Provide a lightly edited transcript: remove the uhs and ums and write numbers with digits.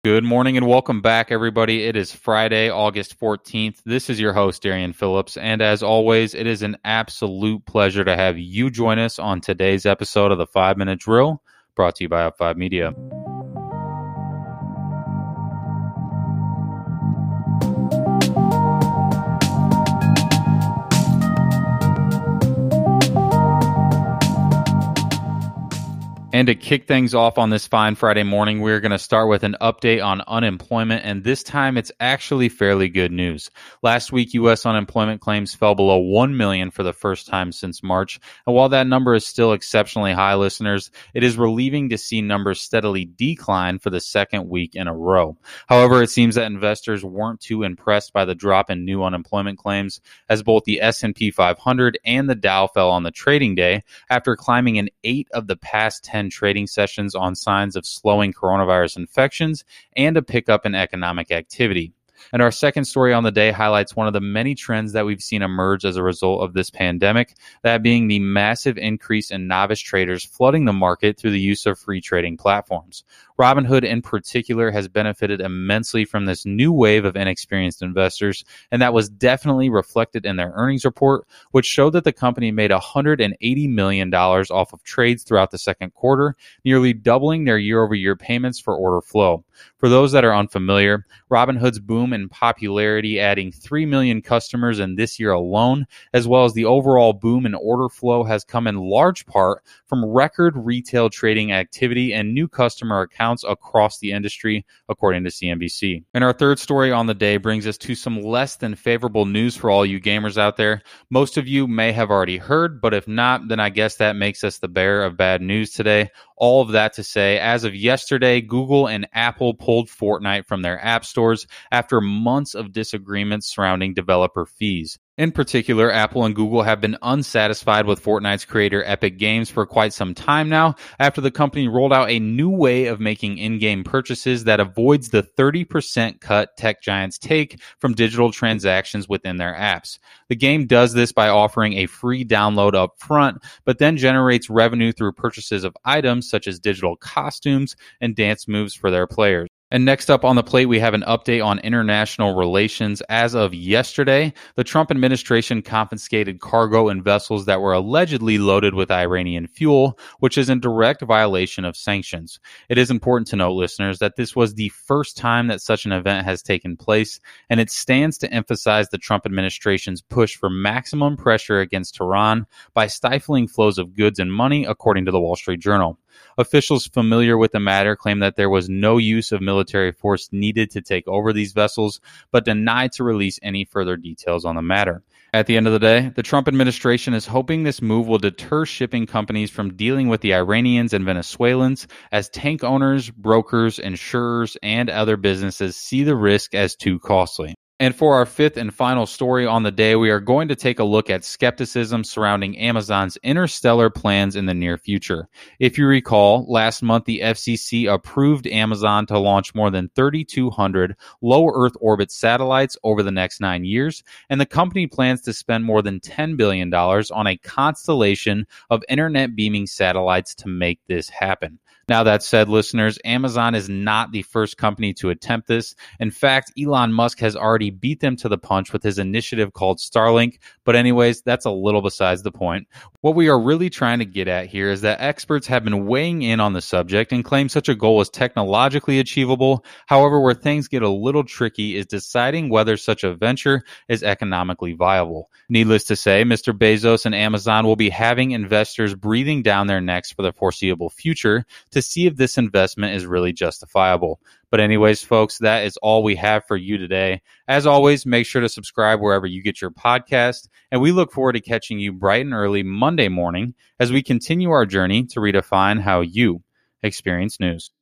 Good morning and welcome back, everybody. It is Friday, August 14th. This is your host, Darian Phillips. And as always, it is an absolute pleasure to have you join us on today's episode of the 5-Minute Drill, brought to you by Up5 Media. And to kick things off on this fine Friday morning, we're going to start with an update on unemployment, and this time it's actually fairly good news. Last week, U.S. unemployment claims fell below 1 million for the first time since March, and while that number is still exceptionally high, listeners, it is relieving to see numbers steadily decline for the second week in a row. However, it seems that investors weren't too impressed by the drop in new unemployment claims, as both the S&P 500 and the Dow fell on the trading day after climbing in 8 of the past 10 trading sessions on signs of slowing coronavirus infections and a pickup in economic activity. And our second story on the day highlights one of the many trends that we've seen emerge as a result of this pandemic, that being the massive increase in novice traders flooding the market through the use of free trading platforms. Robinhood in particular has benefited immensely from this new wave of inexperienced investors, and that was definitely reflected in their earnings report, which showed that the company made $180 million off of trades throughout the second quarter, nearly doubling their year-over-year payments for order flow. For those that are unfamiliar, Robinhood's boom in popularity, adding 3 million customers in this year alone, as well as the overall boom in order flow, has come in large part from record retail trading activity and new customer accounts across the industry, according to CNBC. And our third story on the day brings us to some less than favorable news for all you gamers out there. Most of you may have already heard, but if not, then I guess that makes us the bearer of bad news today. All of that to say, as of yesterday, Google and Apple pulled Fortnite from their app stores after months of disagreements surrounding developer fees. In particular, Apple and Google have been unsatisfied with Fortnite's creator Epic Games for quite some time now, after the company rolled out a new way of making in-game purchases that avoids the 30% cut tech giants take from digital transactions within their apps. The game does this by offering a free download up front, but then generates revenue through purchases of items such as digital costumes and dance moves for their players. And next up on the plate, we have an update on international relations. As of yesterday, the Trump administration confiscated cargo and vessels that were allegedly loaded with Iranian fuel, which is in direct violation of sanctions. It is important to note, listeners, that this was the first time that such an event has taken place, and it stands to emphasize the Trump administration's push for maximum pressure against Tehran by stifling flows of goods and money, according to the Wall Street Journal. Officials familiar with the matter claim that there was no use of military force needed to take over these vessels, but denied to release any further details on the matter. At the end of the day, the Trump administration is hoping this move will deter shipping companies from dealing with the Iranians and Venezuelans, as tank owners, brokers, insurers, and other businesses see the risk as too costly. And for our fifth and final story on the day, we are going to take a look at skepticism surrounding Amazon's interstellar plans in the near future. If you recall, last month the FCC approved Amazon to launch more than 3,200 low Earth orbit satellites over the next 9 years, and the company plans to spend more than $10 billion on a constellation of internet beaming satellites to make this happen. Now, that said, listeners, Amazon is not the first company to attempt this. In fact, Elon Musk has already beat them to the punch with his initiative called Starlink. But anyways, that's a little besides the point. What we are really trying to get at here is that experts have been weighing in on the subject and claim such a goal is technologically achievable. However, where things get a little tricky is deciding whether such a venture is economically viable. Needless to say, Mr. Bezos and Amazon will be having investors breathing down their necks for the foreseeable future to see if this investment is really justifiable. But anyways, folks, that is all we have for you today. As always, make sure to subscribe wherever you get your podcast, and we look forward to catching you bright and early Monday morning as we continue our journey to redefine how you experience news.